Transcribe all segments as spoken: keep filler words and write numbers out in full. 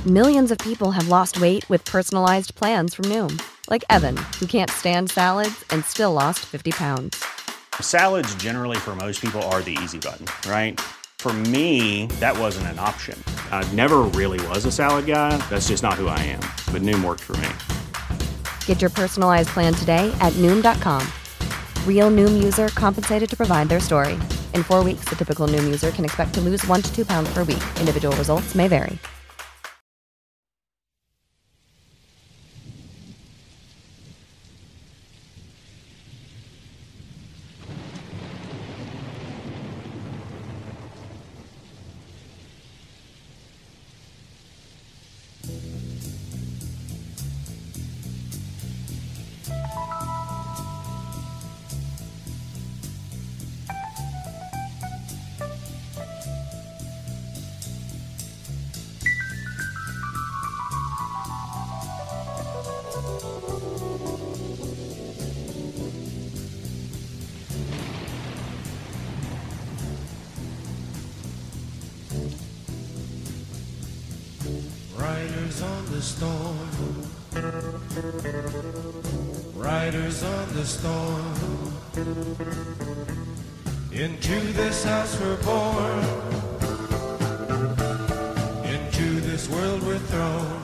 Millions of people have lost weight with personalized plans from Noom. Like Evan, who can't stand salads and still lost fifty pounds. Salads generally for most people are the easy button, right? For me, that wasn't an option. I never really was a salad guy. That's just not who I am. But Noom worked for me. Get your personalized plan today at Noom dot com. Real Noom user compensated to provide their story. In four weeks, the typical Noom user can expect to lose one to two pounds per week. Individual results may vary. Riders on the storm, riders on the storm. Into this house we're born, into this world we're thrown.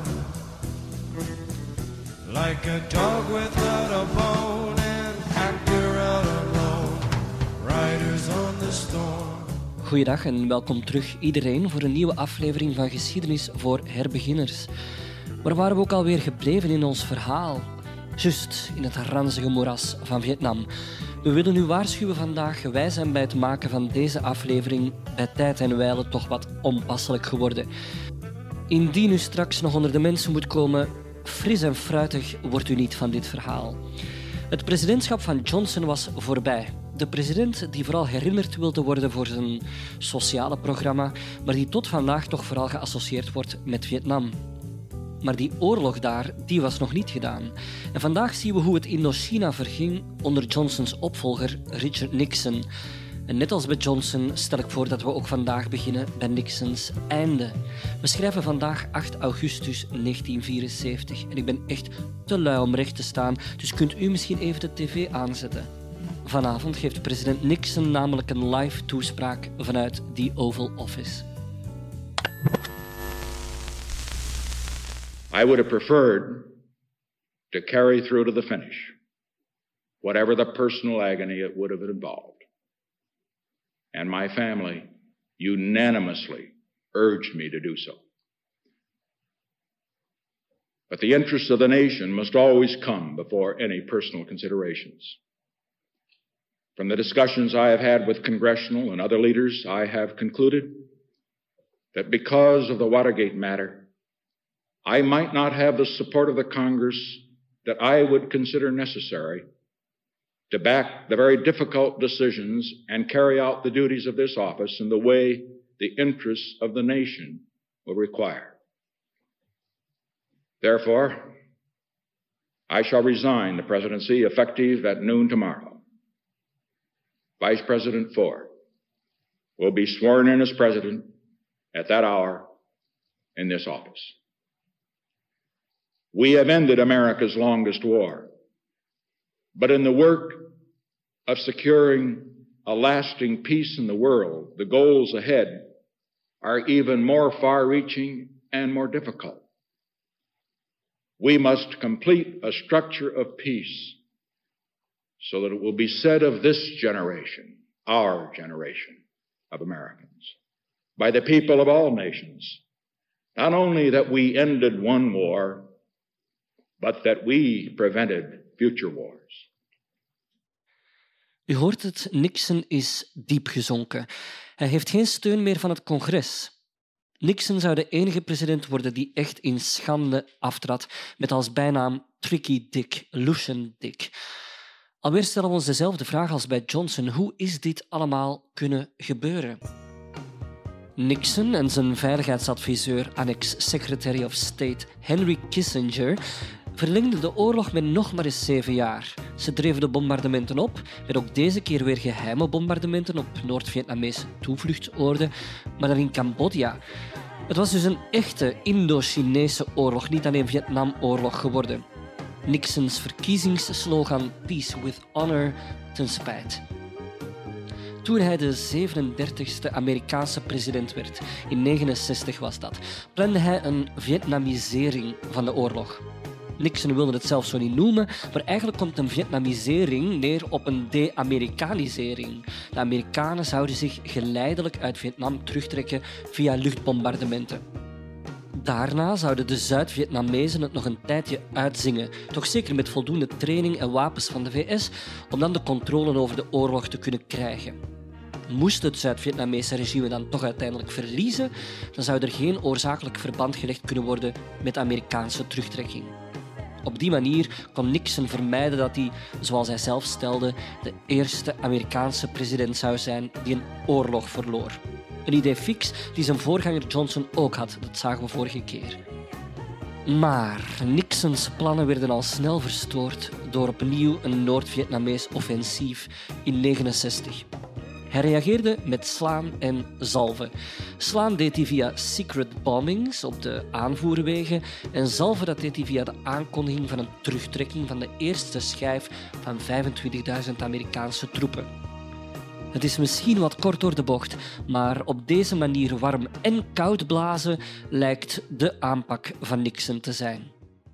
Like a dog without a bone, an actor out alone. Riders on the storm. Goeiedag en welkom terug iedereen voor een nieuwe aflevering van Geschiedenis voor Herbeginners. Waar waren we ook alweer gebleven in ons verhaal? Just in het ranzige moeras van Vietnam. We willen u waarschuwen vandaag, wij zijn bij het maken van deze aflevering bij tijd en wijle toch wat onpasselijk geworden. Indien u straks nog onder de mensen moet komen, fris en fruitig wordt u niet van dit verhaal. Het presidentschap van Johnson was voorbij. De president die vooral herinnerd wilde worden voor zijn sociale programma, maar die tot vandaag toch vooral geassocieerd wordt met Vietnam. Maar die oorlog daar, die was nog niet gedaan. En vandaag zien we hoe het Indochina verging onder Johnsons opvolger Richard Nixon. En net als bij Johnson stel ik voor dat we ook vandaag beginnen bij Nixons einde. We schrijven vandaag acht augustus negentien vierenzeventig en ik ben echt te lui om recht te staan, dus kunt u misschien even de tv aanzetten. Vanavond geeft president Nixon namelijk een live toespraak vanuit the Oval Office. I would have preferred to carry through to the finish, whatever the personal agony it would have involved. And my family unanimously urged me to do so. But the interests of the nation must always come before any personal considerations. From the discussions I have had with congressional and other leaders, I have concluded that because of the Watergate matter, I might not have the support of the Congress that I would consider necessary to back the very difficult decisions and carry out the duties of this office in the way the interests of the nation will require. Therefore, I shall resign the presidency effective at noon tomorrow. Vice President Ford will be sworn in as president at that hour in this office. We have ended America's longest war, but in the work of securing a lasting peace in the world, the goals ahead are even more far-reaching and more difficult. We must complete a structure of peace so that it will be said of this generation, our generation of Americans, by the people of all nations, not only that we ended one war, but that we prevented future wars. U hoort het, Nixon is diep gezonken. Hij heeft geen steun meer van het congres. Nixon zou de enige president worden die echt in schande aftrad, met als bijnaam Tricky Dick, Lucian Dick. Alweer stellen we ons dezelfde vraag als bij Johnson. Hoe is dit allemaal kunnen gebeuren? Nixon en zijn veiligheidsadviseur, annex-secretary of State Henry Kissinger, verlengden de oorlog met nog maar eens zeven jaar. Ze dreven de bombardementen op, met ook deze keer weer geheime bombardementen op Noord-Vietnamese toevluchtsoorden, maar dan in Cambodja. Het was dus een echte Indo-Chinese oorlog, niet alleen Vietnamoorlog geworden. Nixons verkiezingsslogan Peace with Honor ten spijt. Toen hij de zevenendertigste Amerikaanse president werd, in negentien negenenzestig was dat, plande hij een Vietnamisering van de oorlog. Nixon wilde het zelf zo niet noemen, maar eigenlijk komt een Vietnamisering neer op een de-Amerikanisering. De Amerikanen zouden zich geleidelijk uit Vietnam terugtrekken via luchtbombardementen. Daarna zouden de Zuid-Vietnamezen het nog een tijdje uitzingen, toch zeker met voldoende training en wapens van de V S, om dan de controle over de oorlog te kunnen krijgen. Moest het Zuid-Vietnamese regime dan toch uiteindelijk verliezen, dan zou er geen oorzakelijk verband gelegd kunnen worden met de Amerikaanse terugtrekking. Op die manier kon Nixon vermijden dat hij, zoals hij zelf stelde, de eerste Amerikaanse president zou zijn die een oorlog verloor. Een idee fix die zijn voorganger Johnson ook had, dat zagen we vorige keer. Maar Nixons plannen werden al snel verstoord door opnieuw een Noord-Vietnamees offensief in negentien negenenzestig. Hij reageerde met slaan en zalven. Slaan deed hij via secret bombings op de aanvoerwegen en zalven dat deed hij via de aankondiging van een terugtrekking van de eerste schijf van vijfentwintigduizend Amerikaanse troepen. Het is misschien wat kort door de bocht, maar op deze manier warm en koud blazen lijkt de aanpak van Nixon te zijn.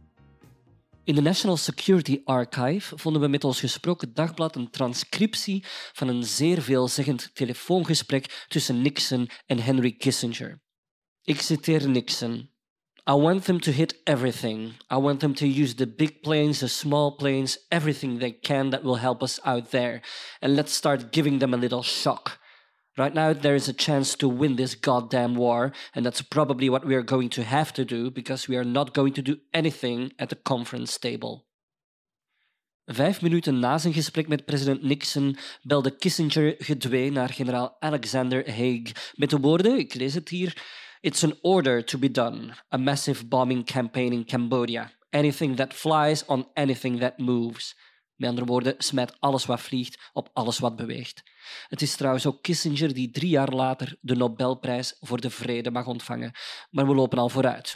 In de National Security Archive vonden we met ons gesproken dagblad een transcriptie van een zeer veelzeggend telefoongesprek tussen Nixon en Henry Kissinger. Ik citeer Nixon. I want them to hit everything. I want them to use the big planes, the small planes, everything they can that will help us out there. And let's start giving them a little shock. Right now there is a chance to win this goddamn war, and that's probably what we are going to have to do, because we are not going to do anything at the conference table. Vijf minuten na zijn gesprek met president Nixon belde Kissinger gedwee naar generaal Alexander Haig met de woorden, ik lees het hier, It's an order to be done. A massive bombing campaign in Cambodia. Anything that flies on anything that moves. Met andere woorden, smijt alles wat vliegt op alles wat beweegt. Het is trouwens ook Kissinger die drie jaar later de Nobelprijs voor de Vrede mag ontvangen. Maar we lopen al vooruit.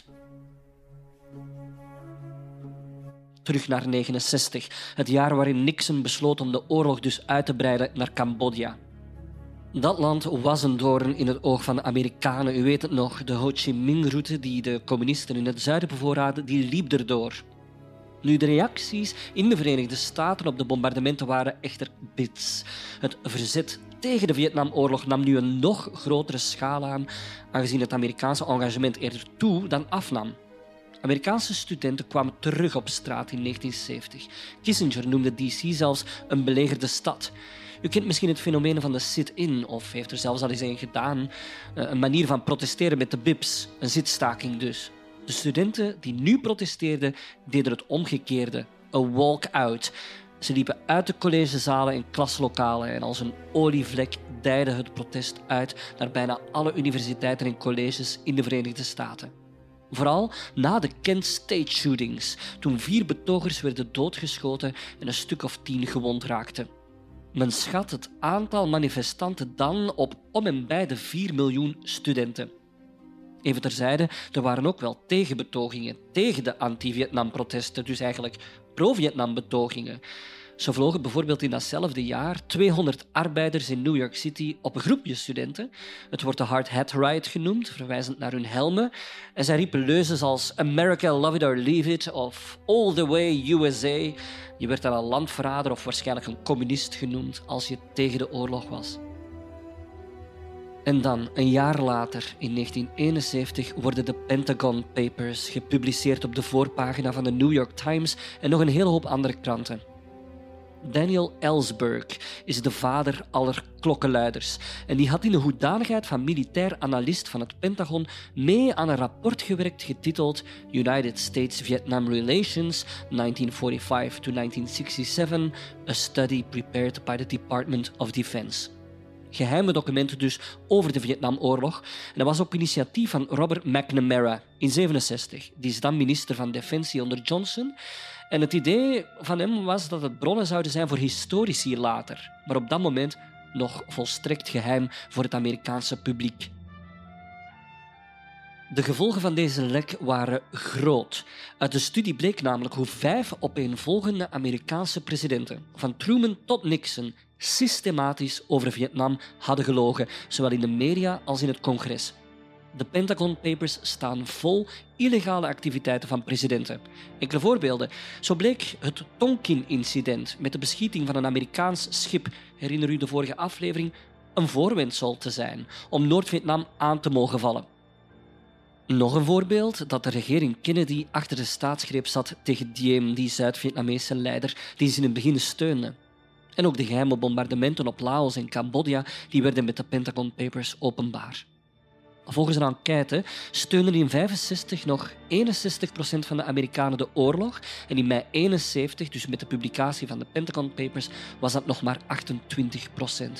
Terug naar negentien negenenzestig, het jaar waarin Nixon besloot om de oorlog dus uit te breiden naar Cambodja. Dat land was een doorn in het oog van de Amerikanen. U weet het nog, de Ho Chi Minh-route die de communisten in het zuiden bevoorraadden, die liep erdoor. Nu, de reacties in de Verenigde Staten op de bombardementen waren echter bits. Het verzet tegen de Vietnamoorlog nam nu een nog grotere schaal aan, aangezien het Amerikaanse engagement eerder toe dan afnam. Amerikaanse studenten kwamen terug op straat in negentien zeventig. Kissinger noemde D C zelfs een belegerde stad. U kent misschien het fenomeen van de sit-in, of heeft er zelfs al eens een gedaan. Een manier van protesteren met de bibs, een zitstaking dus. De studenten die nu protesteerden, deden het omgekeerde, een walk-out. Ze liepen uit de collegezalen en klaslokalen en als een olievlek dijde het protest uit naar bijna alle universiteiten en colleges in de Verenigde Staten. Vooral na de Kent State shootings, toen vier betogers werden doodgeschoten en een stuk of tien gewond raakten. Men schat het aantal manifestanten dan op om en bij de vier miljoen studenten. Even terzijde, er waren ook wel tegenbetogingen tegen de anti-Vietnam-protesten, dus eigenlijk pro-Vietnam-betogingen. Zo vlogen bijvoorbeeld in datzelfde jaar tweehonderd arbeiders in New York City op een groepje studenten. Het wordt de Hard Hat Riot genoemd, verwijzend naar hun helmen. En zij riepen leuzen als America, love it or leave it, of All the way U S A. Je werd dan een landverrader of waarschijnlijk een communist genoemd als je tegen de oorlog was. En dan, een jaar later, in negentien eenenzeventig, worden de Pentagon Papers gepubliceerd op de voorpagina van de New York Times en nog een hele hoop andere kranten. Daniel Ellsberg is de vader aller klokkenluiders en die had in de hoedanigheid van militair analist van het Pentagon mee aan een rapport gewerkt getiteld United States-Vietnam Relations negentien vijfenveertig to negentien zesenzestig, a study prepared by the Department of Defense. Geheime documenten dus over de Vietnamoorlog. En dat was op initiatief van Robert McNamara in zevenenzestig. Die is dan minister van Defensie onder Johnson. En het idee van hem was dat het bronnen zouden zijn voor historici later. Maar op dat moment nog volstrekt geheim voor het Amerikaanse publiek. De gevolgen van deze lek waren groot. Uit de studie bleek namelijk hoe vijf opeenvolgende Amerikaanse presidenten, van Truman tot Nixon, systematisch over Vietnam hadden gelogen, zowel in de media als in het congres. De Pentagon Papers staan vol illegale activiteiten van presidenten. Enkele voorbeelden. Zo bleek het Tonkin-incident met de beschieting van een Amerikaans schip, herinner u de vorige aflevering, een voorwendsel te zijn om Noord-Vietnam aan te mogen vallen. Nog een voorbeeld dat de regering Kennedy achter de staatsgreep zat tegen Diem, die Zuid-Vietnamese leider die ze in het begin steunde. En ook de geheime bombardementen op Laos en Cambodja die werden met de Pentagon Papers openbaar. Volgens een enquête steunden in vijfenzestig nog eenenzestig procent van de Amerikanen de oorlog en in mei eenenzeventig, dus met de publicatie van de Pentagon Papers, was dat nog maar achtentwintig procent.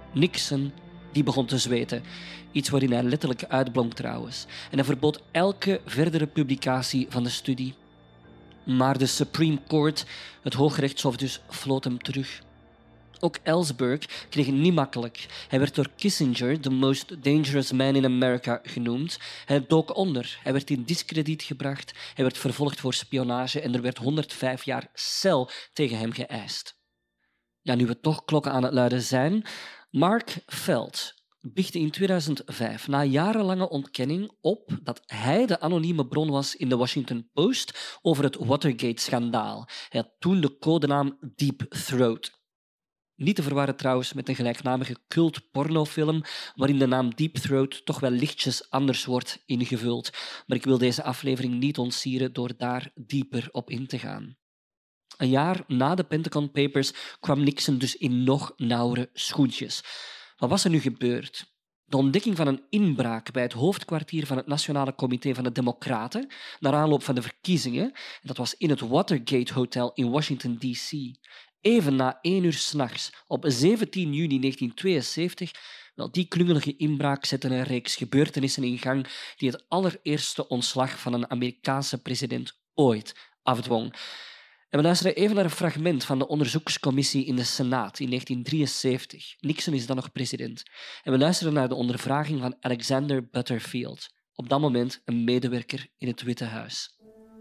Nixon die begon te zweten, iets waarin hij letterlijk uitblonk trouwens. En hij verbood elke verdere publicatie van de studie. Maar de Supreme Court, het Hooggerechtshof dus, floot hem terug. Ook Ellsberg kreeg het niet makkelijk. Hij werd door Kissinger de most dangerous man in America genoemd. Hij dook onder. Hij werd in diskrediet gebracht. Hij werd vervolgd voor spionage en er werd honderdvijf jaar cel tegen hem geëist. Ja, nu we toch klokken aan het luiden zijn, Mark Felt biechtte in tweeduizend vijf na jarenlange ontkenning op dat hij de anonieme bron was in de Washington Post over het Watergate-schandaal. Hij had toen de codenaam Deep Throat. Niet te verwarren trouwens met een gelijknamige cult-pornofilm waarin de naam Deep Throat toch wel lichtjes anders wordt ingevuld. Maar ik wil deze aflevering niet ontsieren door daar dieper op in te gaan. Een jaar na de Pentagon Papers kwam Nixon dus in nog nauwere schoentjes. Wat was er nu gebeurd? De ontdekking van een inbraak bij het hoofdkwartier van het Nationale Comité van de Democraten naar aanloop van de verkiezingen, en dat was in het Watergate Hotel in Washington D C. Even na één uur 's nachts, op zeventien juni negentien tweeënzeventig, wel, die klungelige inbraak zette een reeks gebeurtenissen in gang die het allereerste ontslag van een Amerikaanse president ooit afdwong. En we luisteren even naar een fragment van de onderzoekscommissie in de Senaat in negentien drieënzeventig. Nixon is dan nog president. En we luisteren naar de ondervraging van Alexander Butterfield, op dat moment een medewerker in het Witte Huis.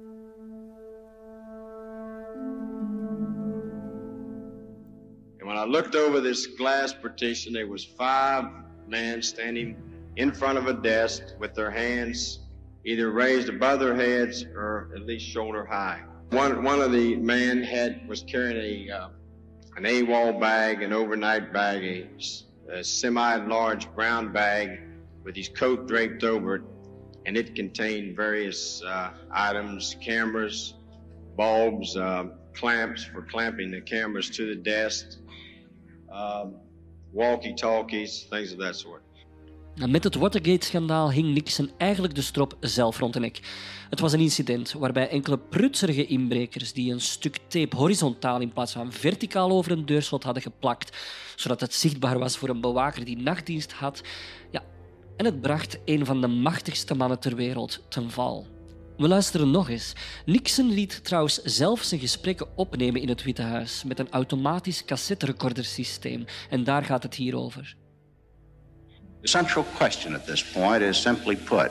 And when I looked over this glass partition, there was five men standing in front of a desk with their hands either raised above their heads or at least shoulder high. One one of the men had was carrying a uh, an AWOL bag, an overnight bag, a, a semi-large brown bag with his coat draped over it, and it contained various uh, items, cameras, bulbs, uh, clamps for clamping the cameras to the desk, uh, walkie-talkies, things of that sort. Met het Watergate-schandaal hing Nixon eigenlijk de strop zelf rond de nek. Het was een incident waarbij enkele prutserige inbrekers die een stuk tape horizontaal in plaats van verticaal over een deurslot hadden geplakt, zodat het zichtbaar was voor een bewaker die nachtdienst had. Ja, en het bracht een van de machtigste mannen ter wereld ten val. We luisteren nog eens. Nixon liet trouwens zelf zijn gesprekken opnemen in het Witte Huis met een automatisch cassetterecordersysteem. En daar gaat het hier over. The central question at this point is simply put,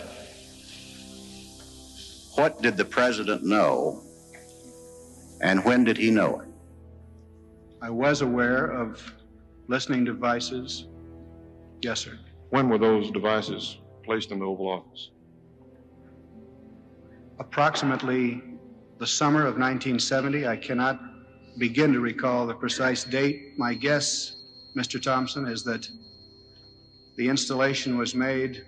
what did the president know and when did he know it? I was aware of listening devices. Yes, sir. When were those devices placed in the Oval Office? Approximately the summer of nineteen seventy. I cannot begin to recall the precise date. My guess, Mister Thompson, is that the installation was made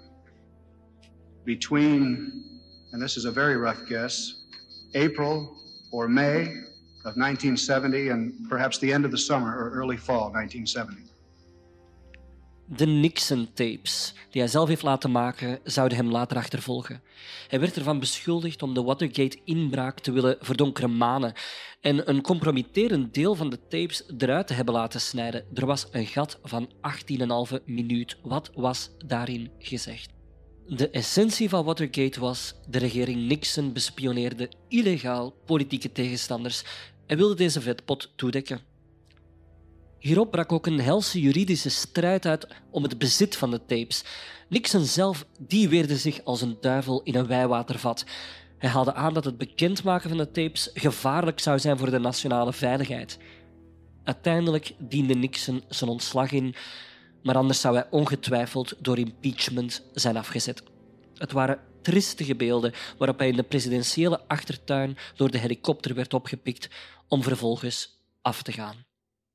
between, and this is a very rough guess, April or May of nineteen seventy and perhaps the end of the summer or early fall nineteen seventy. De Nixon-tapes, die hij zelf heeft laten maken, zouden hem later achtervolgen. Hij werd ervan beschuldigd om de Watergate-inbraak te willen verdonkeren manen en een compromitterend deel van de tapes eruit te hebben laten snijden. Er was een gat van achttien komma vijf minuut. Wat was daarin gezegd? De essentie van Watergate was: de regering Nixon bespioneerde illegaal politieke tegenstanders en wilde deze vetpot toedekken. Hierop brak ook een helse juridische strijd uit om het bezit van de tapes. Nixon zelf die weerde zich als een duivel in een wijwatervat. Hij haalde aan dat het bekendmaken van de tapes gevaarlijk zou zijn voor de nationale veiligheid. Uiteindelijk diende Nixon zijn ontslag in, maar anders zou hij ongetwijfeld door impeachment zijn afgezet. Het waren tristige beelden waarop hij in de presidentiële achtertuin door de helikopter werd opgepikt om vervolgens af te gaan.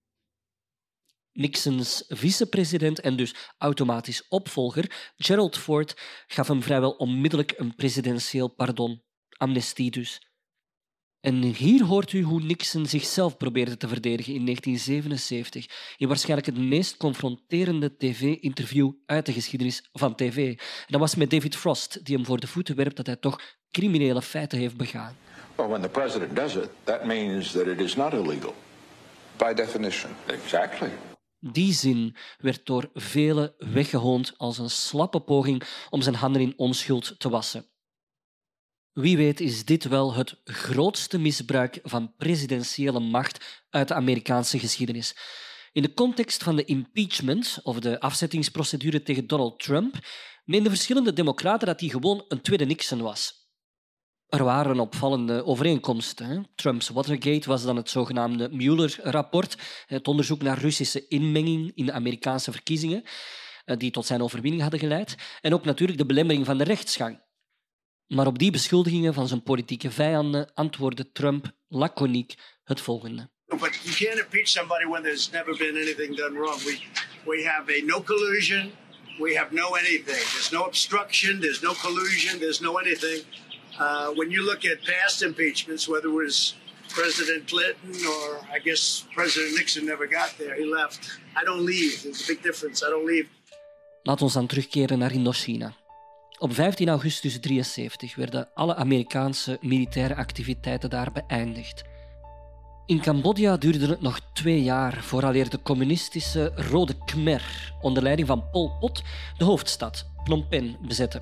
Nixons vicepresident en dus automatisch opvolger, Gerald Ford, gaf hem vrijwel onmiddellijk een presidentieel pardon, amnestie dus. En hier hoort u hoe Nixon zichzelf probeerde te verdedigen in negentien zevenenzeventig, in waarschijnlijk het meest confronterende tv-interview uit de geschiedenis van tv. En dat was met David Frost, die hem voor de voeten werpt dat hij toch criminele feiten heeft begaan. Well, when the president does it, that means that it is not illegal. By definition. Exactly. Die zin werd door velen weggehoond als een slappe poging om zijn handen in onschuld te wassen. Wie weet is dit wel het grootste misbruik van presidentiële macht uit de Amerikaanse geschiedenis. In de context van de impeachment, of de afzettingsprocedure tegen Donald Trump, meenden verschillende democraten dat hij gewoon een tweede Nixon was. Er waren opvallende overeenkomsten. Trumps Watergate was dan het zogenaamde Mueller-rapport, het onderzoek naar Russische inmenging in de Amerikaanse verkiezingen, die tot zijn overwinning hadden geleid, en ook natuurlijk de belemmering van de rechtsgang. Maar op die beschuldigingen van zijn politieke vijanden antwoordde Trump laconiek het volgende. But you can't impeach somebody when there's never been anything done wrong. We, we have a no collusion, we have no anything. There's no obstruction, there's no collusion, there's no anything. Uh, when you look at past impeachments, whether it was President Clinton or I guess President Nixon never got there, he left. I don't leave, there's a big difference, I don't leave. Laat ons dan terugkeren naar Indochina. Op vijftien augustus drieënzeventig werden alle Amerikaanse militaire activiteiten daar beëindigd. In Cambodja duurde het nog twee jaar vooraleer de communistische Rode Khmer onder leiding van Pol Pot de hoofdstad Phnom Penh bezette.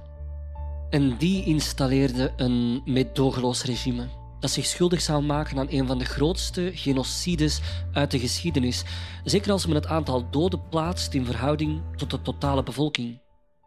En die installeerde een meedogenloos regime dat zich schuldig zou maken aan een van de grootste genocides uit de geschiedenis, zeker als men het aantal doden plaatst in verhouding tot de totale bevolking.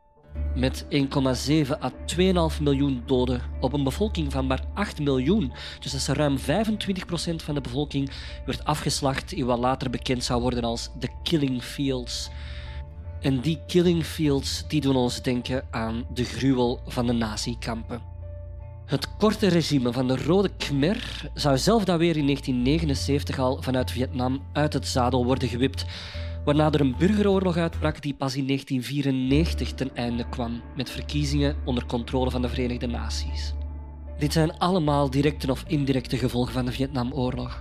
Met één komma zeven à twee komma vijf miljoen doden op een bevolking van maar acht miljoen, dus dat is ruim vijfentwintig procent van de bevolking, werd afgeslacht in wat later bekend zou worden als de Killing Fields. En die Killing Fields die doen ons denken aan de gruwel van de nazi-kampen. Het korte regime van de Rode Khmer zou zelf dan weer in negentien negenenzeventig al vanuit Vietnam uit het zadel worden gewipt, waarna er een burgeroorlog uitbrak die pas in negentien vierennegentig ten einde kwam, met verkiezingen onder controle van de Verenigde Naties. Dit zijn allemaal directe of indirecte gevolgen van de Vietnamoorlog.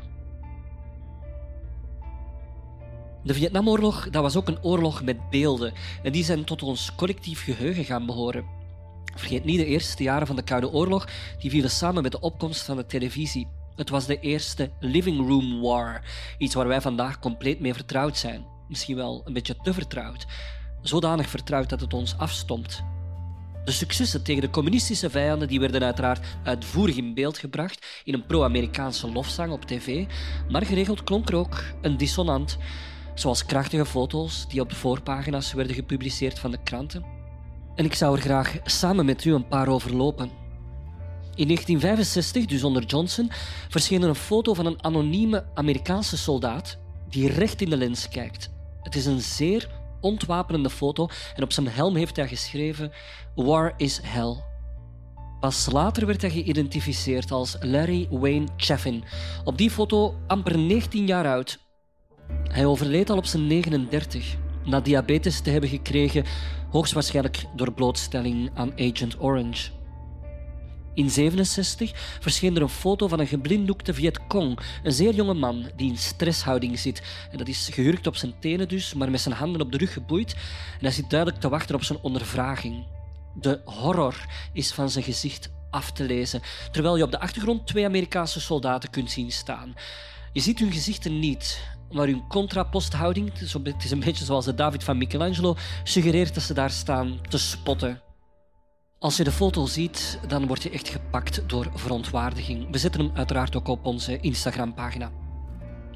De Vietnamoorlog dat was ook een oorlog met beelden en die zijn tot ons collectief geheugen gaan behoren. Vergeet niet de eerste jaren van de Koude Oorlog, die vielen samen met de opkomst van de televisie. Het was de eerste living room war, iets waar wij vandaag compleet mee vertrouwd zijn. Misschien wel een beetje te vertrouwd. Zodanig vertrouwd dat het ons afstomt. De successen tegen de communistische vijanden die werden uiteraard uitvoerig in beeld gebracht in een pro-Amerikaanse lofzang op tv, maar geregeld klonk er ook een dissonant, zoals krachtige foto's die op de voorpagina's werden gepubliceerd van de kranten. En ik zou er graag samen met u een paar overlopen. In negentien vijfenzestig, dus onder Johnson, verscheen er een foto van een anonieme Amerikaanse soldaat die recht in de lens kijkt. Het is een zeer ontwapenende foto en op zijn helm heeft hij geschreven War is hell. Pas later werd hij geïdentificeerd als Larry Wayne Chaffin. Op die foto amper negentien jaar oud. Hij overleed al op zijn negenendertig, na diabetes te hebben gekregen, hoogstwaarschijnlijk door blootstelling aan Agent Orange. In zevenenzestig verscheen er een foto van een geblinddoekte Vietcong, een zeer jonge man die in stresshouding zit. En dat is gehurkt op zijn tenen dus, maar met zijn handen op de rug geboeid. En hij zit duidelijk te wachten op zijn ondervraging. De horror is van zijn gezicht af te lezen, terwijl je op de achtergrond twee Amerikaanse soldaten kunt zien staan. Je ziet hun gezichten niet, maar hun contraposthouding, het is een beetje zoals de David van Michelangelo, suggereert dat ze daar staan te spotten. Als je de foto ziet, dan word je echt gepakt door verontwaardiging. We zetten hem uiteraard ook op onze Instagram-pagina.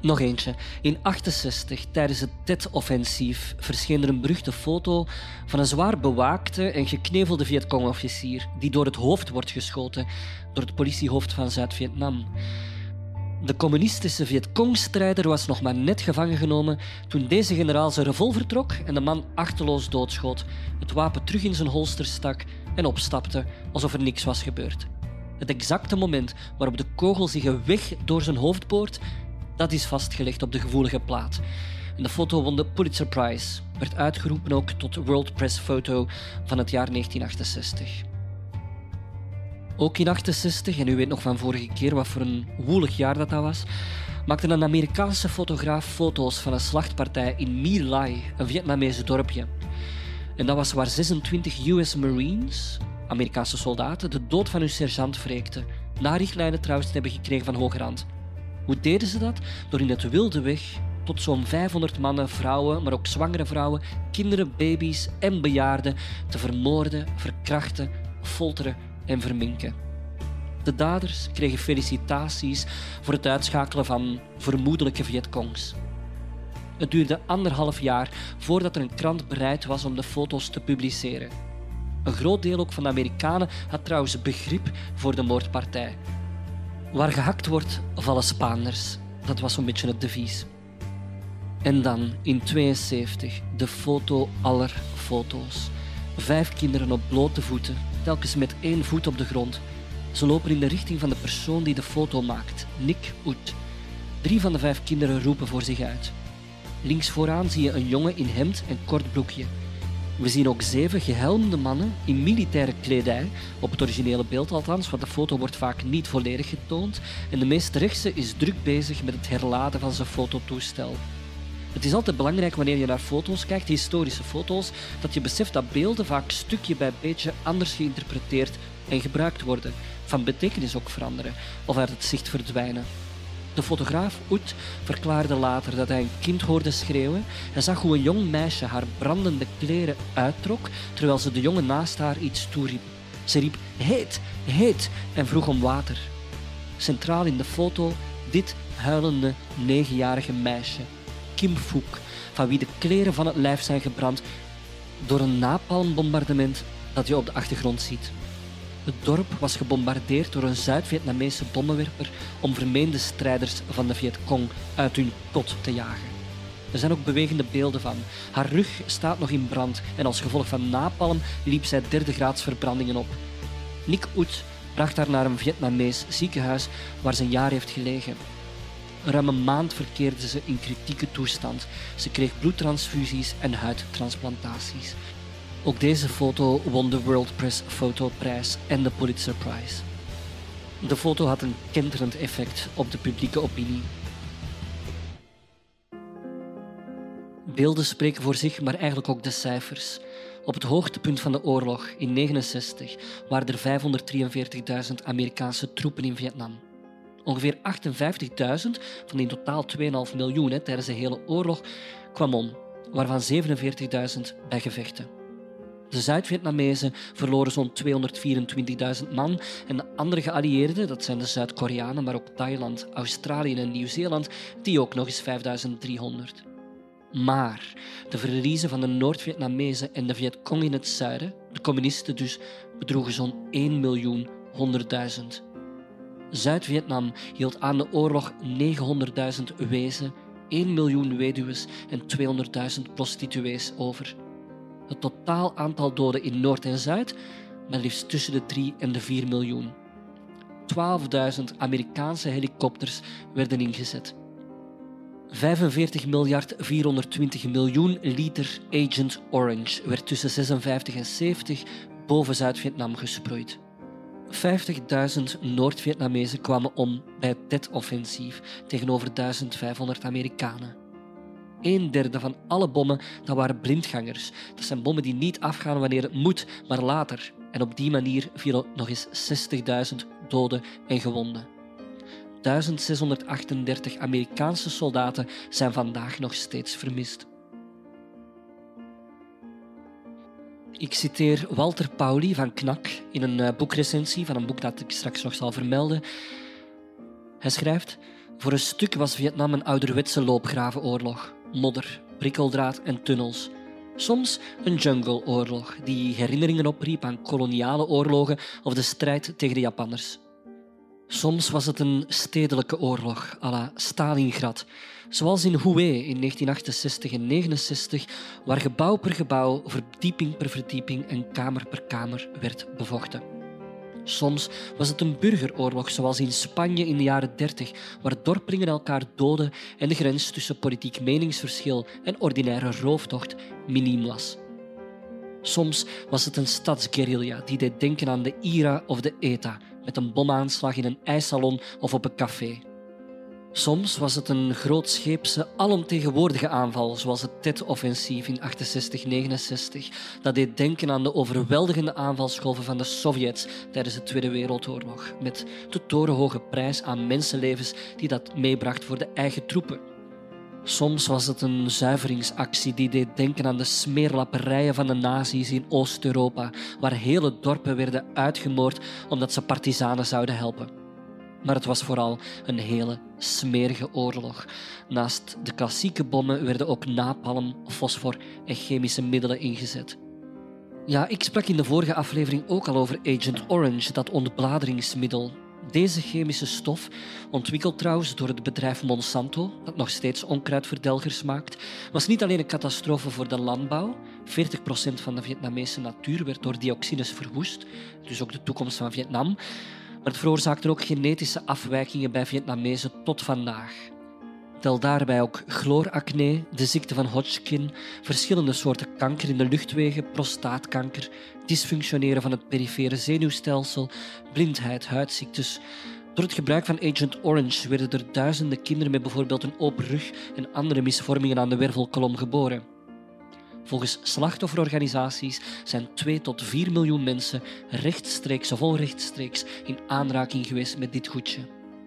Nog eentje. In achtenzestig, tijdens het Tet-offensief, verscheen er een beruchte foto van een zwaar bewaakte en geknevelde Vietcong-officier die door het hoofd wordt geschoten door het politiehoofd van Zuid-Vietnam. De communistische Vietcong-strijder was nog maar net gevangen genomen toen deze generaal zijn revolver trok en de man achteloos doodschoot, het wapen terug in zijn holster stak en opstapte alsof er niks was gebeurd. Het exacte moment waarop de kogel zich een weg door zijn hoofd boort, dat is vastgelegd op de gevoelige plaat. En de foto won de Pulitzer Prize, werd uitgeroepen ook tot World Press Photo van het jaar negentien achtenzestig. Ook in achtenzestig, en u weet nog van vorige keer wat voor een woelig jaar dat, dat was, maakte een Amerikaanse fotograaf foto's van een slachtpartij in My Lai, een Vietnamese dorpje. En dat was waar zesentwintig U S Marines, Amerikaanse soldaten, de dood van hun sergeant wreekten, na richtlijnen trouwens te hebben gekregen van hogerhand. Hoe deden ze dat? Door in het wilde weg tot zo'n vijfhonderd mannen, vrouwen, maar ook zwangere vrouwen, kinderen, baby's en bejaarden te vermoorden, verkrachten, folteren en verminken. De daders kregen felicitaties voor het uitschakelen van vermoedelijke Vietcongs. Het duurde anderhalf jaar voordat er een krant bereid was om de foto's te publiceren. Een groot deel ook van de Amerikanen had trouwens begrip voor de moordpartij. Waar gehakt wordt, vallen Spaanders. Dat was zo'n beetje het devies. En dan, in tweeënzeventig, de foto aller foto's. Vijf kinderen op blote voeten, telkens met één voet op de grond. Ze lopen in de richting van de persoon die de foto maakt, Nick Ut. Drie van de vijf kinderen roepen voor zich uit. Links vooraan zie je een jongen in hemd en kort broekje. We zien ook zeven gehelmde mannen in militaire kledij, op het originele beeld althans, want de foto wordt vaak niet volledig getoond, en de meest rechtse is druk bezig met het herladen van zijn fototoestel. Het is altijd belangrijk wanneer je naar foto's kijkt, historische foto's, dat je beseft dat beelden vaak stukje bij beetje anders geïnterpreteerd en gebruikt worden, van betekenis ook veranderen of uit het zicht verdwijnen. De fotograaf Ut verklaarde later dat hij een kind hoorde schreeuwen en zag hoe een jong meisje haar brandende kleren uittrok terwijl ze de jongen naast haar iets toeriep. Ze riep heet, heet en vroeg om water. Centraal in de foto dit huilende negenjarige meisje, Kim Phuc, van wie de kleren van het lijf zijn gebrand door een napalmbombardement dat je op de achtergrond ziet. Het dorp was gebombardeerd door een Zuid-Vietnamese bommenwerper om vermeende strijders van de Vietcong uit hun kot te jagen. Er zijn ook bewegende beelden van. Haar rug staat nog in brand en als gevolg van napalm liep zij derde graads verbrandingen op. Nick Ut bracht haar naar een Vietnamees ziekenhuis waar ze een jaar heeft gelegen. Ruim een maand verkeerde ze in kritieke toestand. Ze kreeg bloedtransfusies en huidtransplantaties. Ook deze foto won de World Press Fotoprijs en de Pulitzer Prize. De foto had een kenterend effect op de publieke opinie. Beelden spreken voor zich, maar eigenlijk ook de cijfers. Op het hoogtepunt van de oorlog in negentien negenenzestig waren er vijfhonderddrieënveertigduizend Amerikaanse troepen in Vietnam. Ongeveer achtenvijftigduizend van die in totaal twee komma vijf miljoen hè, tijdens de hele oorlog kwam om, waarvan zevenenveertigduizend bij gevechten. De Zuid-Vietnamezen verloren zo'n tweehonderdvierentwintigduizend man en de andere geallieerden, dat zijn de Zuid-Koreanen, maar ook Thailand, Australië en Nieuw-Zeeland, die ook nog eens vijfduizend driehonderd. Maar de verliezen van de Noord-Vietnamezen en de Vietcong in het zuiden, de communisten dus, bedroegen zo'n één miljoen honderdduizend. Zuid-Vietnam hield aan de oorlog negenhonderdduizend wezen, één miljoen weduwen en tweehonderdduizend prostituees over. Het totaal aantal doden in Noord en Zuid maar liefst tussen de drie en de vier miljoen. twaalfduizend Amerikaanse helikopters werden ingezet. vijfenveertig miljard vierhonderdtwintig miljoen liter Agent Orange werd tussen zesenvijftig en zeventig boven Zuid-Vietnam gesproeid. vijftigduizend Noord-Vietnamezen kwamen om bij het Tet-offensief tegenover duizend vijfhonderd Amerikanen. Een derde van alle bommen dat waren blindgangers. Dat zijn bommen die niet afgaan wanneer het moet, maar later. En op die manier vielen nog eens zestigduizend doden en gewonden. duizend zeshonderdachtendertig Amerikaanse soldaten zijn vandaag nog steeds vermist. Ik citeer Walter Pauli van Knak in een boekrecensie van een boek dat ik straks nog zal vermelden. Hij schrijft: Voor een stuk was Vietnam een ouderwetse loopgravenoorlog. Modder, prikkeldraad en tunnels. Soms een jungleoorlog die herinneringen opriep aan koloniale oorlogen of de strijd tegen de Japanners. Soms was het een stedelijke oorlog, à la Stalingrad, zoals in Hue in negentien achtenzestig en negenenzestig, waar gebouw per gebouw, verdieping per verdieping en kamer per kamer werd bevochten. Soms was het een burgeroorlog, zoals in Spanje in de jaren dertig, waar dorpelingen elkaar doden en de grens tussen politiek meningsverschil en ordinaire rooftocht miniem was. Soms was het een stadsguerrilla die deed denken aan de I R A of de E T A, met een bomaanslag in een ijssalon of op een café. Soms was het een grootscheepse, alomtegenwoordige aanval, zoals het Tet-offensief in achtenzestig negenenzestig. Dat deed denken aan de overweldigende aanvalsgolven van de Sovjets tijdens de Tweede Wereldoorlog, met de torenhoge prijs aan mensenlevens die dat meebracht voor de eigen troepen. Soms was het een zuiveringsactie die deed denken aan de smeerlapperijen van de nazi's in Oost-Europa, waar hele dorpen werden uitgemoord omdat ze partisanen zouden helpen. Maar het was vooral een hele smerige oorlog. Naast de klassieke bommen werden ook napalm, fosfor en chemische middelen ingezet. Ja, ik sprak in de vorige aflevering ook al over Agent Orange, dat ontbladeringsmiddel. Deze chemische stof, ontwikkeld trouwens door het bedrijf Monsanto, dat nog steeds onkruidverdelgers maakt, was niet alleen een catastrofe voor de landbouw. veertig procent van de Vietnamese natuur werd door dioxines verwoest, dus ook de toekomst van Vietnam. Maar het veroorzaakte ook genetische afwijkingen bij Vietnamezen tot vandaag. Tel daarbij ook chlooracne, de ziekte van Hodgkin, verschillende soorten kanker in de luchtwegen, prostaatkanker, dysfunctioneren van het perifere zenuwstelsel, blindheid, huidziektes. Door het gebruik van Agent Orange werden er duizenden kinderen met bijvoorbeeld een open rug en andere misvormingen aan de wervelkolom geboren. Volgens slachtofferorganisaties zijn twee tot vier miljoen mensen rechtstreeks of onrechtstreeks in aanraking geweest met dit goedje.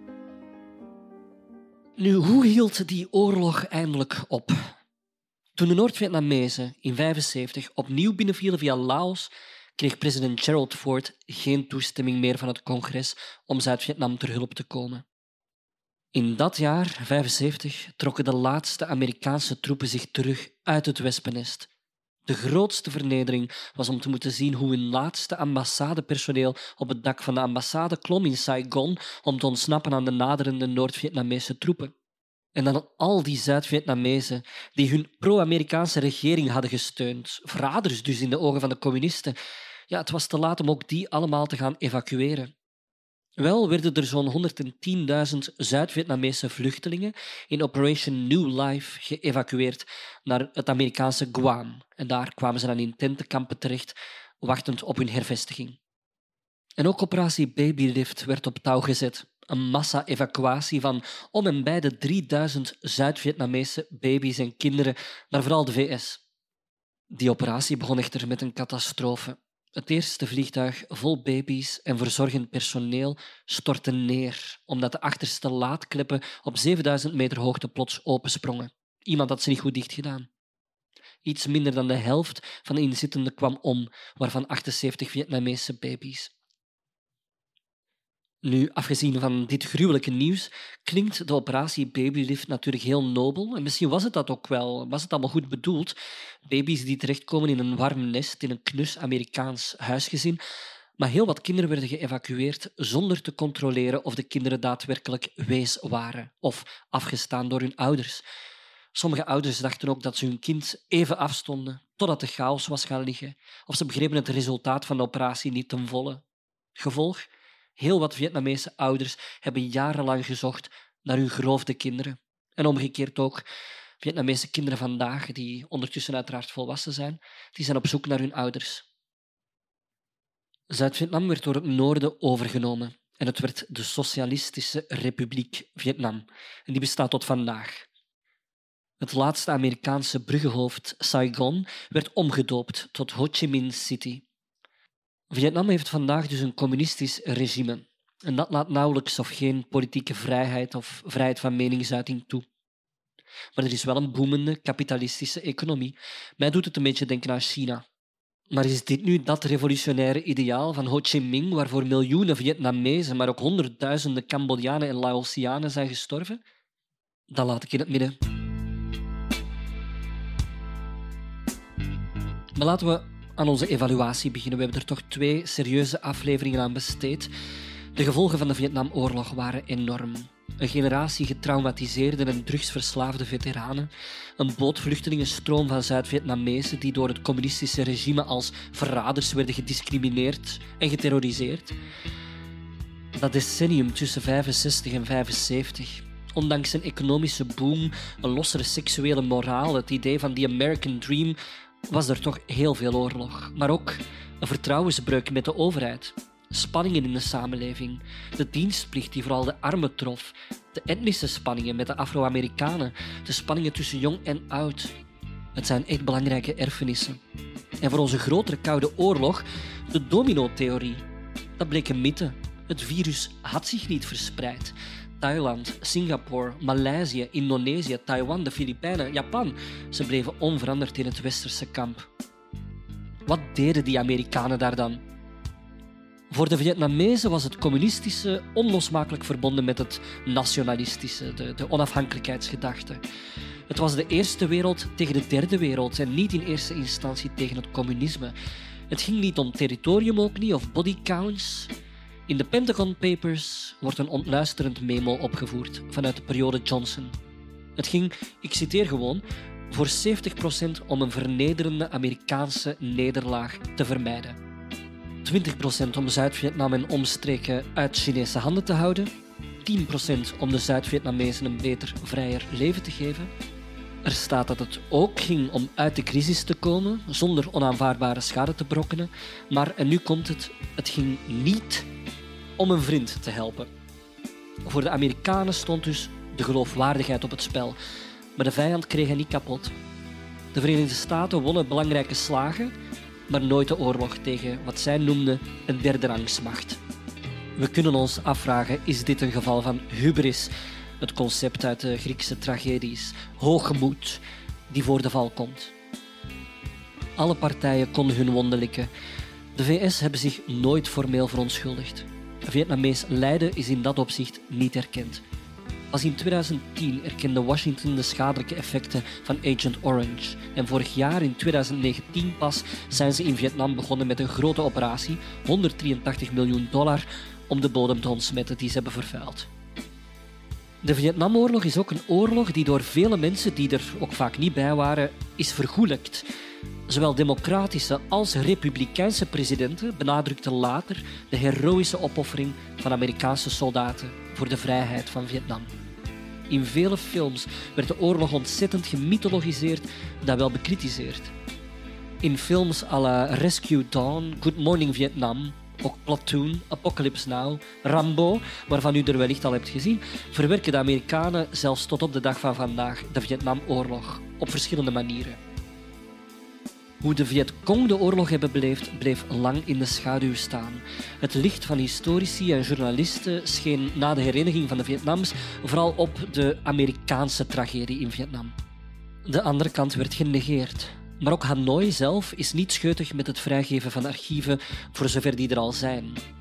Nu, hoe hield die oorlog eindelijk op? Toen de Noord-Vietnamezen in negentien vijfenzeventig opnieuw binnenvielen via Laos, kreeg president Gerald Ford geen toestemming meer van het congres om Zuid-Vietnam ter hulp te komen. In dat jaar, negentien vijfenzeventig, trokken de laatste Amerikaanse troepen zich terug uit het wespennest. De grootste vernedering was om te moeten zien hoe hun laatste ambassadepersoneel op het dak van de ambassade klom in Saigon om te ontsnappen aan de naderende Noord-Vietnamese troepen. En dan al die Zuid-Vietnamezen die hun pro-Amerikaanse regering hadden gesteund, verraders dus in de ogen van de communisten. Ja, het was te laat om ook die allemaal te gaan evacueren. Wel werden er zo'n honderdtienduizend Zuid-Vietnamese vluchtelingen in Operation New Life geëvacueerd naar het Amerikaanse Guam. En daar kwamen ze dan in tentenkampen terecht, wachtend op hun hervestiging. En ook operatie Babylift werd op touw gezet. Een massa-evacuatie van om en bij de drieduizend Zuid-Vietnamese baby's en kinderen naar vooral de V S. Die operatie begon echter met een catastrofe. Het eerste vliegtuig vol baby's en verzorgend personeel stortte neer, omdat de achterste laadkleppen op zevenduizend meter hoogte plots opensprongen. Iemand had ze niet goed dicht gedaan. Iets minder dan de helft van de inzittenden kwam om, waarvan achtenzeventig Vietnamese baby's. Nu, afgezien van dit gruwelijke nieuws, klinkt de operatie Babylift natuurlijk heel nobel. En misschien was het dat ook wel, was het allemaal goed bedoeld. Baby's die terechtkomen in een warm nest, in een knus Amerikaans huisgezin. Maar heel wat kinderen werden geëvacueerd zonder te controleren of de kinderen daadwerkelijk wees waren of afgestaan door hun ouders. Sommige ouders dachten ook dat ze hun kind even afstonden totdat de chaos was gaan liggen. Of ze begrepen het resultaat van de operatie niet ten volle. Gevolg? Heel wat Vietnamese ouders hebben jarenlang gezocht naar hun geroofde kinderen. En omgekeerd ook. Vietnamese kinderen vandaag, die ondertussen uiteraard volwassen zijn, die zijn op zoek naar hun ouders. Zuid-Vietnam werd door het noorden overgenomen en het werd de Socialistische Republiek Vietnam. En die bestaat tot vandaag. Het laatste Amerikaanse bruggenhoofd, Saigon, werd omgedoopt tot Ho Chi Minh City. Vietnam heeft vandaag dus een communistisch regime. En dat laat nauwelijks of geen politieke vrijheid of vrijheid van meningsuiting toe. Maar er is wel een boemende kapitalistische economie. Mij doet het een beetje denken aan China. Maar is dit nu dat revolutionaire ideaal van Ho Chi Minh, waarvoor miljoenen Vietnamezen, maar ook honderdduizenden Cambodjanen en Laotianen zijn gestorven? Dat laat ik in het midden. Maar laten we aan onze evaluatie beginnen. We hebben er toch twee serieuze afleveringen aan besteed. De gevolgen van de Vietnamoorlog waren enorm. Een generatie getraumatiseerde en drugsverslaafde veteranen. Een bootvluchtelingenstroom van Zuid-Vietnamezen die door het communistische regime als verraders werden gediscrimineerd en geterroriseerd. Dat decennium tussen vijfenzestig en vijfenzeventig. Ondanks een economische boom, een lossere seksuele moraal, het idee van die American Dream, was er toch heel veel oorlog. Maar ook een vertrouwensbreuk met de overheid. Spanningen in de samenleving, de dienstplicht die vooral de armen trof, de etnische spanningen met de Afro-Amerikanen, de spanningen tussen jong en oud. Het zijn echt belangrijke erfenissen. En voor onze grotere Koude Oorlog, de domino-theorie. Dat bleek een mythe. Het virus had zich niet verspreid. Thailand, Singapore, Maleisië, Indonesië, Taiwan, de Filipijnen, Japan, ze bleven onveranderd in het westerse kamp. Wat deden die Amerikanen daar dan? Voor de Vietnamezen was het communistische onlosmakelijk verbonden met het nationalistische, de, de onafhankelijkheidsgedachte. Het was de eerste wereld tegen de derde wereld en niet in eerste instantie tegen het communisme. Het ging niet om territorium ook niet of body counts. In de Pentagon Papers wordt een ontluisterend memo opgevoerd vanuit de periode Johnson. Het ging, ik citeer gewoon, voor zeventig procent om een vernederende Amerikaanse nederlaag te vermijden. twintig procent om Zuid-Vietnam en omstreken uit Chinese handen te houden. tien procent om de Zuid-Vietnamezen een beter, vrijer leven te geven. Er staat dat het ook ging om uit de crisis te komen, zonder onaanvaardbare schade te brokkenen. Maar, en nu komt het, het ging niet om een vriend te helpen. Voor de Amerikanen stond dus de geloofwaardigheid op het spel. Maar de vijand kreeg hij niet kapot. De Verenigde Staten wonnen belangrijke slagen, maar nooit de oorlog tegen wat zij noemden een derde rangsmacht. We kunnen ons afvragen, is dit een geval van hubris, het concept uit de Griekse tragedies, hoogmoed die voor de val komt? Alle partijen konden hun wonden likken. De V S hebben zich nooit formeel verontschuldigd. Vietnamees lijden is in dat opzicht niet erkend. Pas in tweeduizend tien erkende Washington de schadelijke effecten van Agent Orange. En vorig jaar, in tweeduizend negentien pas, zijn ze in Vietnam begonnen met een grote operatie, honderddrieëntachtig miljoen dollar, om de bodem te ontsmetten die ze hebben vervuild. De Vietnamoorlog is ook een oorlog die door vele mensen, die er ook vaak niet bij waren, is vergoelijkt. Zowel democratische als republikeinse presidenten benadrukten later de heroïsche opoffering van Amerikaanse soldaten voor de vrijheid van Vietnam. In vele films werd de oorlog ontzettend gemythologiseerd, dat wel bekritiseerd. In films à la Rescue Dawn, Good Morning Vietnam, ook Platoon, Apocalypse Now, Rambo, waarvan u er wellicht al hebt gezien, verwerken de Amerikanen zelfs tot op de dag van vandaag de Vietnamoorlog op verschillende manieren. Hoe de Vietcong de oorlog hebben beleefd, bleef lang in de schaduw staan. Het licht van historici en journalisten scheen na de hereniging van de Vietnams vooral op de Amerikaanse tragedie in Vietnam. De andere kant werd genegeerd. Maar ook Hanoi zelf is niet scheutig met het vrijgeven van archieven, voor zover die er al zijn.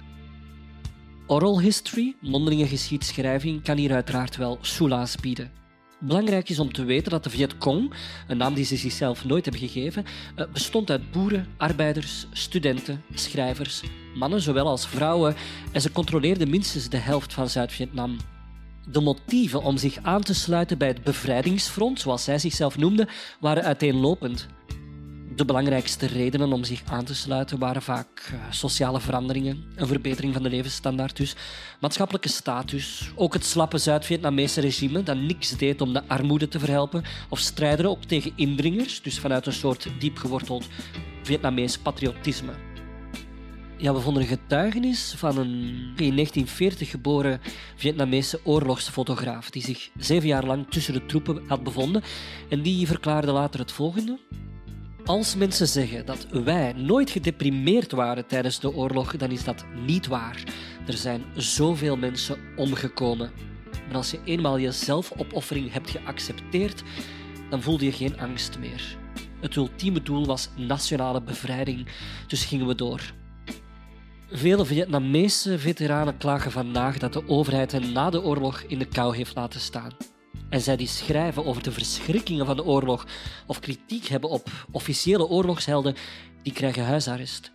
Oral history, mondelinge geschiedschrijving, kan hier uiteraard wel soelaas bieden. Belangrijk is om te weten dat de Vietcong, een naam die ze zichzelf nooit hebben gegeven, bestond uit boeren, arbeiders, studenten, schrijvers, mannen zowel als vrouwen, en ze controleerden minstens de helft van Zuid-Vietnam. De motieven om zich aan te sluiten bij het bevrijdingsfront, zoals zij zichzelf noemden, waren uiteenlopend. De belangrijkste redenen om zich aan te sluiten waren vaak uh, sociale veranderingen, een verbetering van de levensstandaard dus, maatschappelijke status, ook het slappe Zuid-Vietnamese regime dat niks deed om de armoede te verhelpen, of strijden ook tegen indringers, dus vanuit een soort diep geworteld Vietnamees patriotisme. Ja, we vonden een getuigenis van een in negentien veertig geboren Vietnamese oorlogsfotograaf die zich zeven jaar lang tussen de troepen had bevonden en die verklaarde later het volgende. Als mensen zeggen dat wij nooit gedeprimeerd waren tijdens de oorlog, dan is dat niet waar. Er zijn zoveel mensen omgekomen. Maar als je eenmaal je zelfopoffering hebt geaccepteerd, dan voelde je geen angst meer. Het ultieme doel was nationale bevrijding, dus gingen we door. Vele Vietnamese veteranen klagen vandaag dat de overheid hen na de oorlog in de kou heeft laten staan. En zij die schrijven over de verschrikkingen van de oorlog of kritiek hebben op officiële oorlogshelden, die krijgen huisarrest.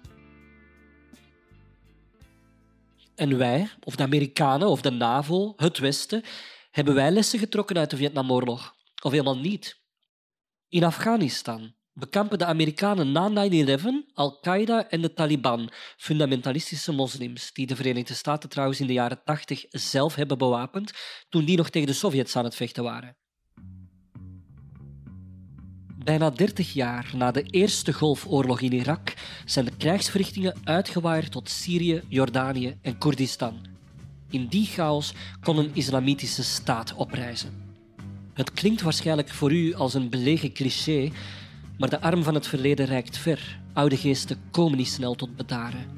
En wij, of de Amerikanen of de NAVO, het Westen, hebben wij lessen getrokken uit de Vietnamoorlog? Of helemaal niet? In Afghanistan bekampen de Amerikanen na negen elf Al-Qaeda en de Taliban, fundamentalistische moslims, die de Verenigde Staten trouwens in de jaren tachtig zelf hebben bewapend, toen die nog tegen de Sovjets aan het vechten waren. Bijna dertig jaar na de Eerste Golfoorlog in Irak zijn de krijgsverrichtingen uitgewaaid tot Syrië, Jordanië en Koerdistan. In die chaos kon een islamitische staat oprijzen. Het klinkt waarschijnlijk voor u als een belegen cliché, maar de arm van het verleden reikt ver. Oude geesten komen niet snel tot bedaren.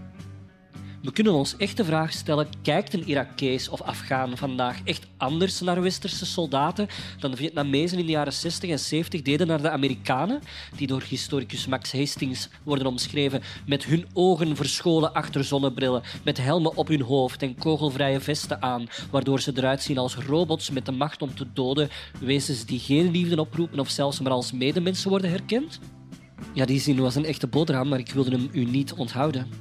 We kunnen ons echt de vraag stellen, kijkt een Irakees of Afghaan vandaag echt anders naar westerse soldaten dan de Vietnamezen in de jaren zestig en zeventig deden naar de Amerikanen, die door historicus Max Hastings worden omschreven met hun ogen verscholen achter zonnebrillen, met helmen op hun hoofd en kogelvrije vesten aan, waardoor ze eruit zien als robots met de macht om te doden, wezens die geen liefde oproepen of zelfs maar als medemensen worden herkend? Ja, die zin was een echte boterham, maar ik wilde hem u niet onthouden.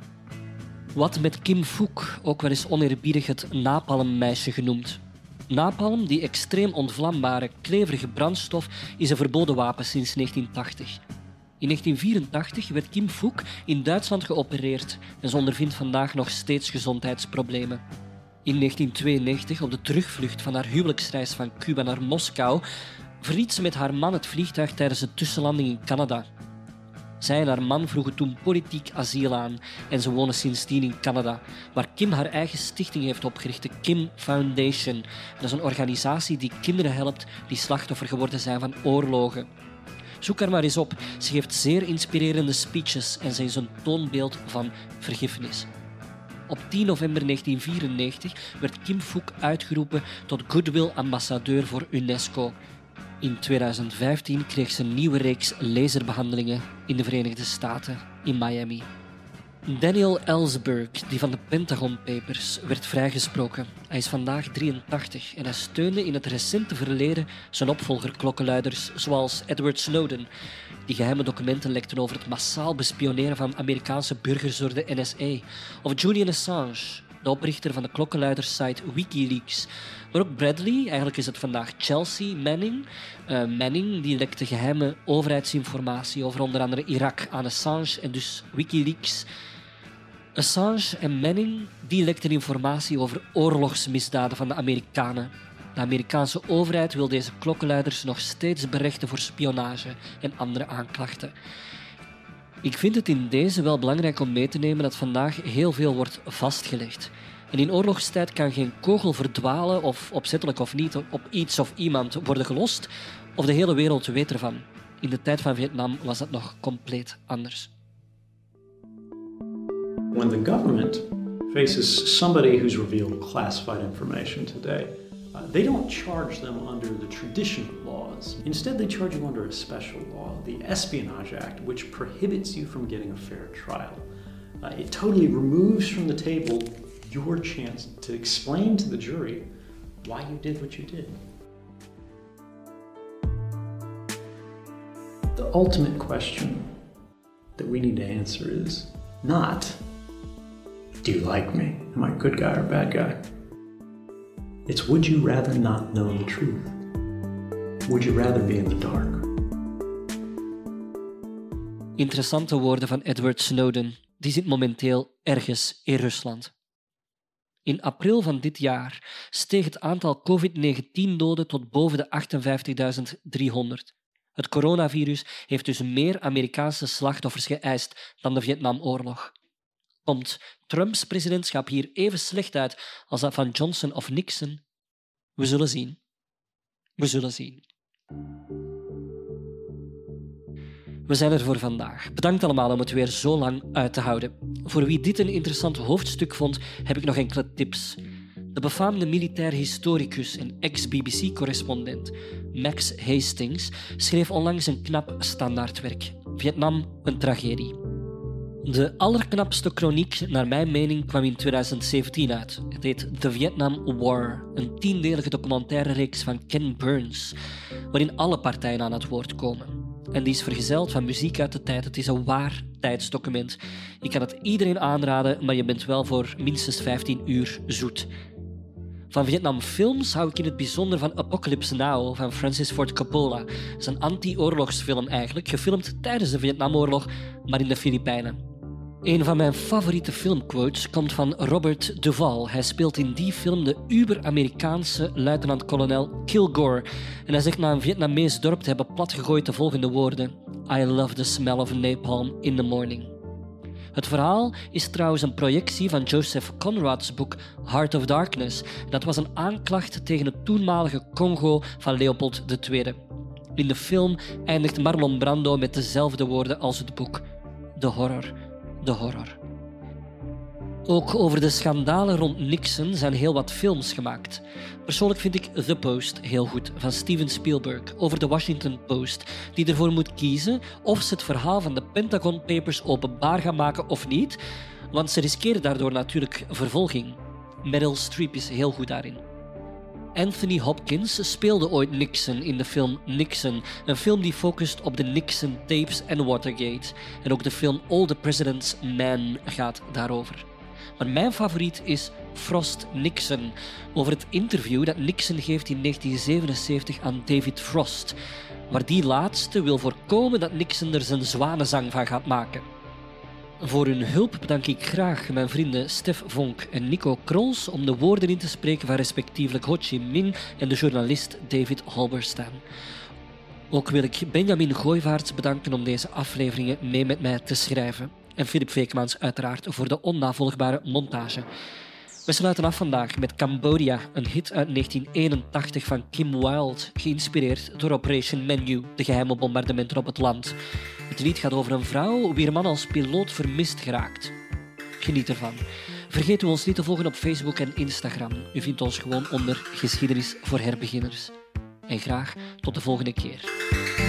Wat met Kim Phuc, ook wel eens oneerbiedig het napalmmeisje genoemd. Napalm, die extreem ontvlambare, kleverige brandstof, is een verboden wapen sinds negentien tachtig. In negentien vierentachtig werd Kim Phuc in Duitsland geopereerd en ze ondervindt vandaag nog steeds gezondheidsproblemen. In negentien tweeënnegentig, op de terugvlucht van haar huwelijksreis van Cuba naar Moskou, verliet ze met haar man het vliegtuig tijdens de tussenlanding in Canada. Zij en haar man vroegen toen politiek asiel aan en ze wonen sindsdien in Canada, waar Kim haar eigen stichting heeft opgericht, de Kim Foundation. Dat is een organisatie die kinderen helpt die slachtoffer geworden zijn van oorlogen. Zoek haar maar eens op. Ze geeft zeer inspirerende speeches en ze is een toonbeeld van vergiffenis. Op tien november negentien vierennegentig werd Kim Phuc uitgeroepen tot Goodwill-ambassadeur voor UNESCO. In tweeduizend vijftien kreeg ze een nieuwe reeks laserbehandelingen in de Verenigde Staten, in Miami. Daniel Ellsberg, die van de Pentagon Papers, werd vrijgesproken. Hij is vandaag drieëntachtig en hij steunde in het recente verleden zijn opvolgerklokkenluiders zoals Edward Snowden, die geheime documenten lekten over het massaal bespioneren van Amerikaanse burgers door de N S A, of Julian Assange, de oprichter van de klokkenluidersite Wikileaks. Maar ook Bradley, eigenlijk is het vandaag Chelsea Manning. Uh, Manning die lekte geheime overheidsinformatie over onder andere Irak aan Assange en dus Wikileaks. Assange en Manning die lekten informatie over oorlogsmisdaden van de Amerikanen. De Amerikaanse overheid wil deze klokkenluiders nog steeds berechten voor spionage en andere aanklachten. Ik vind het in deze wel belangrijk om mee te nemen dat vandaag heel veel wordt vastgelegd. En in oorlogstijd kan geen kogel verdwalen of opzettelijk of niet op iets of iemand worden gelost of de hele wereld weet ervan. In de tijd van Vietnam was dat nog compleet anders. When the government faces somebody who's revealed classified information today, uh, they don't charge them under the traditional laws. Instead, they charge you under a special law, the Espionage Act, which prohibits you from getting a fair trial. Uh, it totally removes from the table your chance to explain to the jury why you did what you did. The ultimate question that we need to answer is not, do you like me? Am I a good guy or a bad guy? It's, would you rather not know the truth? Would you rather be in the dark? Interessante woorden van Edward Snowden. Die zit momenteel ergens in Rusland. In april van dit jaar steeg het aantal covid negentien-doden tot boven de achtenvijftigduizend driehonderd. Het coronavirus heeft dus meer Amerikaanse slachtoffers geëist dan de Vietnamoorlog. Komt Trumps presidentschap hier even slecht uit als dat van Johnson of Nixon? We zullen zien. We zullen zien. We zijn er voor vandaag. Bedankt allemaal om het weer zo lang uit te houden. Voor wie dit een interessant hoofdstuk vond, heb ik nog enkele tips. De befaamde militair historicus en ex-B B C-correspondent Max Hastings, schreef onlangs een knap standaardwerk. Vietnam, een tragedie. De allerknapste kroniek, naar mijn mening, kwam in twintig zeventien uit. Het heet The Vietnam War, een tiendelige documentaire reeks van Ken Burns, waarin alle partijen aan het woord komen. En die is vergezeld van muziek uit de tijd. Het is een waar tijdsdocument. Ik kan het iedereen aanraden, maar je bent wel voor minstens vijftien uur zoet. Van Vietnamfilms hou ik in het bijzonder van Apocalypse Now van Francis Ford Coppola. Het is een anti-oorlogsfilm eigenlijk, gefilmd tijdens de Vietnamoorlog, maar in de Filipijnen. Een van mijn favoriete filmquotes komt van Robert Duvall. Hij speelt in die film de uber-Amerikaanse luitenant-kolonel Kilgore. En hij zegt na een Vietnamees dorp te hebben platgegooid de volgende woorden: I love the smell of napalm in the morning. Het verhaal is trouwens een projectie van Joseph Conrad's boek Heart of Darkness. Dat was een aanklacht tegen het toenmalige Congo van Leopold de Tweede. In de film eindigt Marlon Brando met dezelfde woorden als het boek. De horror, de horror. Ook over de schandalen rond Nixon zijn heel wat films gemaakt. Persoonlijk vind ik The Post heel goed, van Steven Spielberg, over de Washington Post, die ervoor moet kiezen of ze het verhaal van de Pentagon Papers openbaar gaan maken of niet, want ze riskeren daardoor natuurlijk vervolging. Meryl Streep is heel goed daarin. Anthony Hopkins speelde ooit Nixon in de film Nixon, een film die focust op de Nixon-tapes en Watergate. En ook de film All the President's Men gaat daarover. Maar mijn favoriet is Frost Nixon, over het interview dat Nixon geeft in negentien zevenenzeventig aan David Frost, waar die laatste wil voorkomen dat Nixon er zijn zwanenzang van gaat maken. Voor hun hulp bedank ik graag mijn vrienden Stef Vonk en Nico Krols om de woorden in te spreken van respectievelijk Ho Chi Minh en de journalist David Halberstam. Ook wil ik Benjamin Gooivaerts bedanken om deze afleveringen mee met mij te schrijven. En Philip Veekmans uiteraard voor de onnavolgbare montage. We sluiten af vandaag met Cambodia, een hit uit negentien eenentachtig van Kim Wilde, geïnspireerd door Operation Menu, de geheime bombardementen op het land. Het lied gaat over een vrouw wier man als piloot vermist geraakt. Geniet ervan. Vergeet u ons niet te volgen op Facebook en Instagram. U vindt ons gewoon onder Geschiedenis voor Herbeginners. En graag tot de volgende keer.